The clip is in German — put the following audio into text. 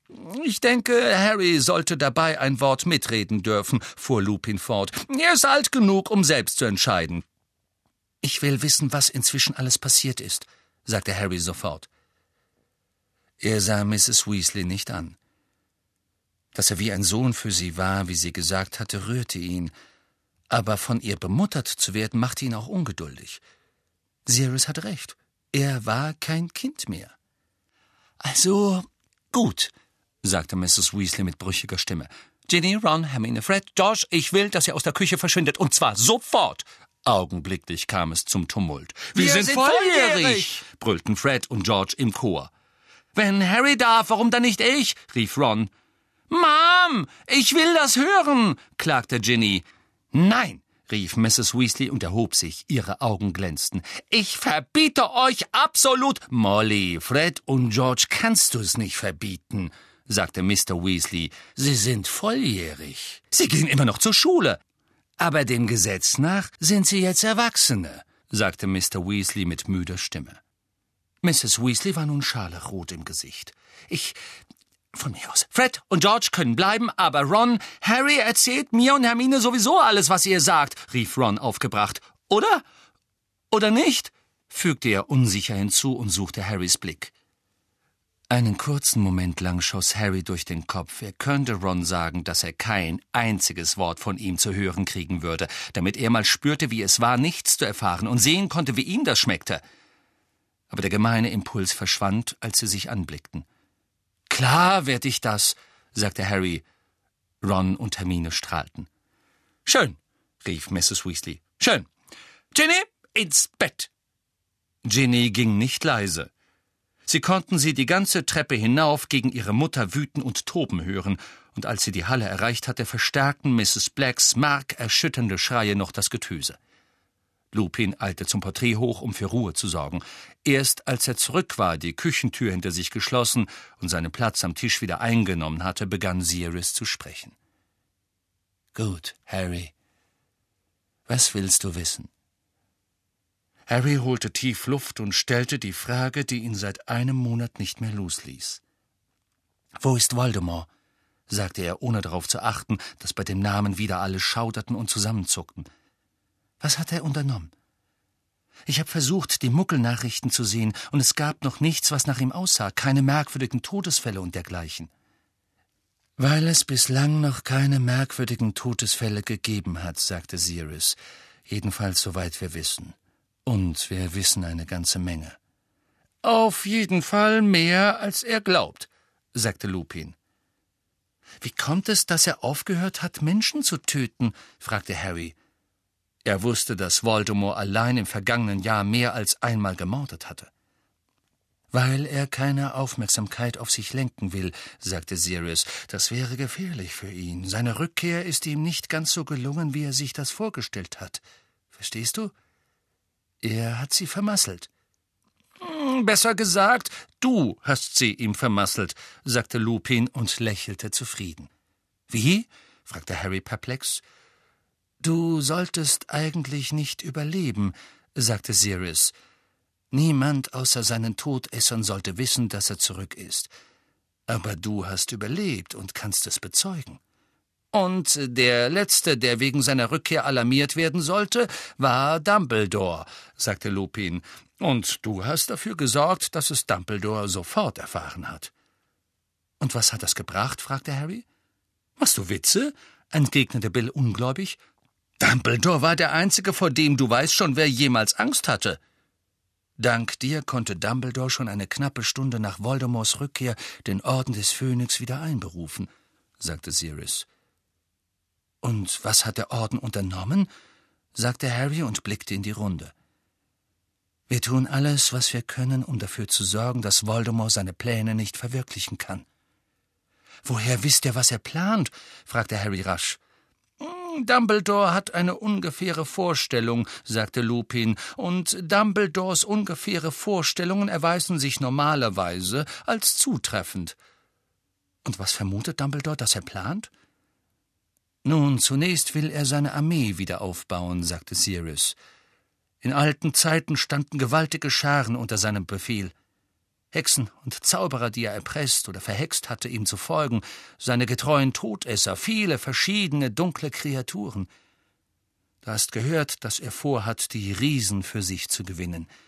»Ich denke, Harry sollte dabei ein Wort mitreden dürfen«, fuhr Lupin fort. »Er ist alt genug, um selbst zu entscheiden.« »Ich will wissen, was inzwischen alles passiert ist«, sagte Harry sofort. Er sah Mrs. Weasley nicht an. Dass er wie ein Sohn für sie war, wie sie gesagt hatte, rührte ihn. Aber von ihr bemuttert zu werden, machte ihn auch ungeduldig. Sirius hatte recht. Er war kein Kind mehr. »Also, gut«, sagte Mrs. Weasley mit brüchiger Stimme. »Ginny, Ron, Hermine, Fred, George, ich will, dass ihr aus der Küche verschwindet, und zwar sofort!« Augenblicklich kam es zum Tumult. »Wir sind volljährig«, brüllten Fred und George im Chor. »Wenn Harry darf, warum dann nicht ich?« rief Ron. »Mom, ich will das hören«, klagte Ginny. »Nein«, rief Mrs. Weasley und erhob sich, ihre Augen glänzten. »Ich verbiete euch absolut...« »Molly, Fred und George, kannst du es nicht verbieten«, sagte Mr. Weasley. »Sie sind volljährig. Sie gehen immer noch zur Schule. Aber dem Gesetz nach sind sie jetzt Erwachsene«, sagte Mr. Weasley mit müder Stimme. Mrs. Weasley war nun scharlachrot im Gesicht. Von mir aus. Fred und George können bleiben, aber Ron, Harry erzählt mir und Hermine sowieso alles, was ihr sagt«, rief Ron aufgebracht. »Oder? Oder nicht?«, fügte er unsicher hinzu und suchte Harrys Blick. Einen kurzen Moment lang schoss Harry durch den Kopf, er könnte Ron sagen, dass er kein einziges Wort von ihm zu hören kriegen würde, damit er mal spürte, wie es war, nichts zu erfahren und sehen konnte, wie ihm das schmeckte. Aber der gemeine Impuls verschwand, als sie sich anblickten. »Klar werd ich das«, sagte Harry. Ron und Hermine strahlten. »Schön«, rief Mrs. Weasley. »Schön. Ginny, ins Bett!« Ginny ging nicht leise. Sie konnten sie die ganze Treppe hinauf gegen ihre Mutter wüten und toben hören, und als sie die Halle erreicht hatte, verstärkten Mrs. Blacks markerschütternde Schreie noch das Getöse. Lupin eilte zum Porträt hoch, um für Ruhe zu sorgen. Erst als er zurück war, die Küchentür hinter sich geschlossen und seinen Platz am Tisch wieder eingenommen hatte, begann Sirius zu sprechen. »Gut, Harry. Was willst du wissen?« Harry holte tief Luft und stellte die Frage, die ihn seit einem Monat nicht mehr losließ. »Wo ist Voldemort?«, sagte er, ohne darauf zu achten, dass bei dem Namen wieder alle schauderten und zusammenzuckten. »Was hat er unternommen? Ich habe versucht, die Muggelnachrichten zu sehen, und es gab noch nichts, was nach ihm aussah, keine merkwürdigen Todesfälle und dergleichen.« »Weil es bislang noch keine merkwürdigen Todesfälle gegeben hat«, sagte Sirius, »jedenfalls soweit wir wissen. Und wir wissen eine ganze Menge.« »Auf jeden Fall mehr, als er glaubt«, sagte Lupin. »Wie kommt es, dass er aufgehört hat, Menschen zu töten?«, fragte Harry. Er wusste, dass Voldemort allein im vergangenen Jahr mehr als einmal gemordet hatte. »Weil er keine Aufmerksamkeit auf sich lenken will«, sagte Sirius. »Das wäre gefährlich für ihn. Seine Rückkehr ist ihm nicht ganz so gelungen, wie er sich das vorgestellt hat. Verstehst du? Er hat sie vermasselt.« »Besser gesagt, du hast sie ihm vermasselt«, sagte Lupin und lächelte zufrieden. »Wie?«, fragte Harry perplex. »Du solltest eigentlich nicht überleben«, sagte Sirius. »Niemand außer seinen Todessern sollte wissen, dass er zurück ist. Aber du hast überlebt und kannst es bezeugen.« »Und der Letzte, der wegen seiner Rückkehr alarmiert werden sollte, war Dumbledore«, sagte Lupin. »Und du hast dafür gesorgt, dass es Dumbledore sofort erfahren hat.« »Und was hat das gebracht?«, fragte Harry. »Machst du Witze?«, entgegnete Bill ungläubig. »Dumbledore war der Einzige, vor dem du weißt schon, wer jemals Angst hatte.« »Dank dir konnte Dumbledore schon eine knappe Stunde nach Voldemorts Rückkehr den Orden des Phönix wieder einberufen«, sagte Sirius. »Und was hat der Orden unternommen?«, sagte Harry und blickte in die Runde. »Wir tun alles, was wir können, um dafür zu sorgen, dass Voldemort seine Pläne nicht verwirklichen kann.« »Woher wisst ihr, was er plant?«, fragte Harry rasch. »Dumbledore hat eine ungefähre Vorstellung«, sagte Lupin, »und Dumbledores ungefähre Vorstellungen erweisen sich normalerweise als zutreffend.« »Und was vermutet Dumbledore, dass er plant?« »Nun, zunächst will er seine Armee wieder aufbauen«, sagte Sirius. »In alten Zeiten standen gewaltige Scharen unter seinem Befehl. Hexen und Zauberer, die er erpresst oder verhext hatte, ihm zu folgen, seine getreuen Todesser, viele verschiedene dunkle Kreaturen. Du hast gehört, dass er vorhat, die Riesen für sich zu gewinnen.